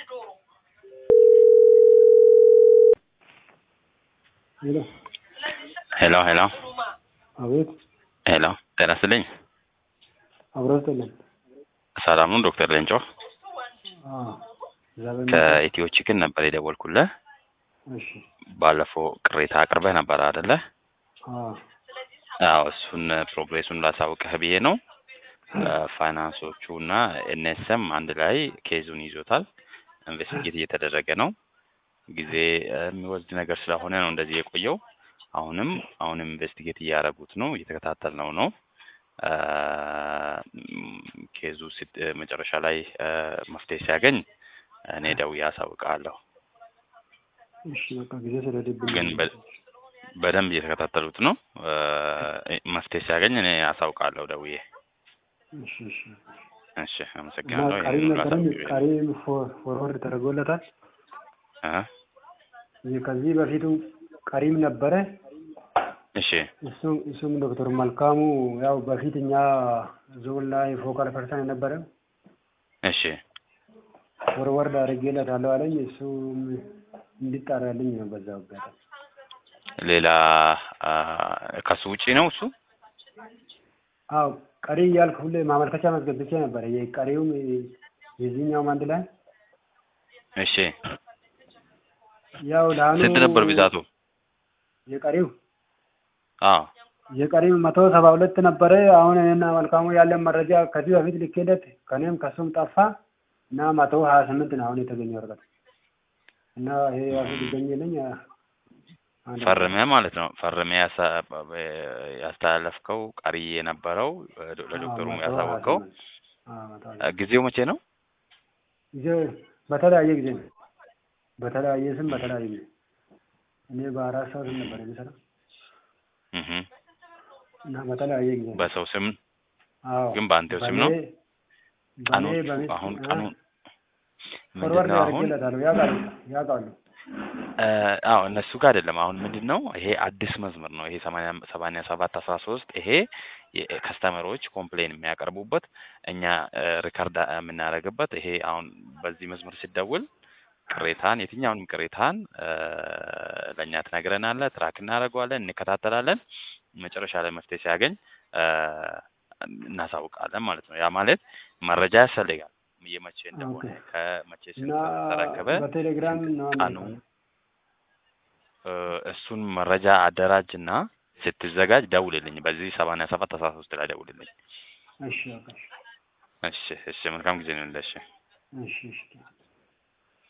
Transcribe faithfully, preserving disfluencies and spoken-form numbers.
Hello. ሄሎ ሄሎ አቤት። ሄሎ ጤና ይስጥልኝ። አብሮስተልን። ሰላም ነው ዶክተር ሌንጮ? አዎ። ዛሬ ከኢትዮ ቺክን ነበር የደወልኩልህ። እሺ። ባለፈው ቅሬታ አቅርበህ ነበር አይደለ? አዎ። አዎ እሱን ፕሮግሬሱን ላሳውቅህ ብዬ ነው። ፋይናንሶቹና ኤንኤስኤም አንድ ላይ ኬዙን ይዞታል። ኢንቨስቲጌት እየተደረገ ነው። ጊዜ የሚወስድ ነገር ስለሆነ ነው እንደዚህ የቆየው። አሁንም አሁንም ኢንቨስቲጌት እያደረጉት ነው፣ እየተከታተልነው ነው። ኬዙ መጨረሻ ላይ መፍትሄ ሲያገኝ እኔ ደውዬ አሳውቃለሁ። እሺ በቃ ጊዜ ስለደብኝ ግን በደንብ እየተከታተሉት ነው። መፍትሄ ሲያገኝ እኔ አሳውቃለሁ ደውዬ። እሺ እሺ እሺ አመሰግናለሁ። ቀሪም ነበረኝ። ቀሪም ፎርወርድ ተደርጎለታል። አሃ ከዚህ በፊቱ ቀሪም ነበረ። እሺ እሱም እሱም ዶክተር መልካሙ ያው በፊትኛ ዞን ላይ ፎካል ፐርሰን ነበረ። እሺ ፎርወርድ አድርጌለታለሁ አለኝ። እሱም እንዲጣራልኝ ነው በዛው ጋር። ሌላ ከሱ ውጪ ነው እሱ? አዎ ቀሪ ያልኩ ሁሌ ማመልከቻ ማስገብቼ ነበር። የቀሪውም የዚህኛው አንድ ላይ እሺ ያው ላኑ ስንት ነበር ብዛቱ? የቀሪው አዎ የቀሪው መቶ ሰባ ሁለት ነበረ። አሁን እኔና መልካሙ ያለን መረጃ ከዚህ በፊት ልኬለት ከኔም ከሱም ጠፋ እና መቶ ሀያ ስምንት ነው አሁን የተገኘው ወረቀት እና ይሄ ያው ሊገኝልኝ ፈርሜ ማለት ነው። ፈርሜ ያስተላለፍከው ቀሪ የነበረው ለዶክተሩ ያሳወቀው ጊዜው መቼ ነው? ጊዜው በተለያየ ጊዜ ነው። በተለያየ ስም በተለያየ ጊዜ እኔ በአራት ሰው ስም ነበር የሚሰራው እህ እና በተለያየ ጊዜ በሰው ስም። አዎ ግን በአንተው ስም ነው። ቀኑ አሁን ቀኑ ፎርዋርድ ያደርግለታል። ያውቃሉ ያውቃሉ። አዎ እነሱ ጋር አይደለም። አሁን ምንድነው ይሄ አዲስ መስመር ነው። ይሄ ሰማንያ ሰባት አስራ ሶስት ይሄ የከስተመሮች ኮምፕሌን የሚያቀርቡበት እኛ ሪከርድ የምናደርግበት ይሄ አሁን በዚህ መስመር ሲደውል ቅሬታን የትኛውንም ቅሬታን ለኛ ትነግረናለህ፣ ትራክ እናደርገዋለን፣ እንከታተላለን። መጨረሻ ላይ መፍትሄ ሲያገኝ እናሳውቃለን ማለት ነው። ያ ማለት መረጃ ያስፈልጋል። የመቼ እንደሆነ ከመቼ ተረከበ በቴሌግራም ነው እሱን መረጃ አደራጅና ስትዘጋጅ ደውልልኝ። በዚህ ሰማንያ ሰባት አስራ ሶስት ላይ ደውልልኝ። እሺ እሺ እሺ መልካም ጊዜ ነው። እሺ እሺ እሺ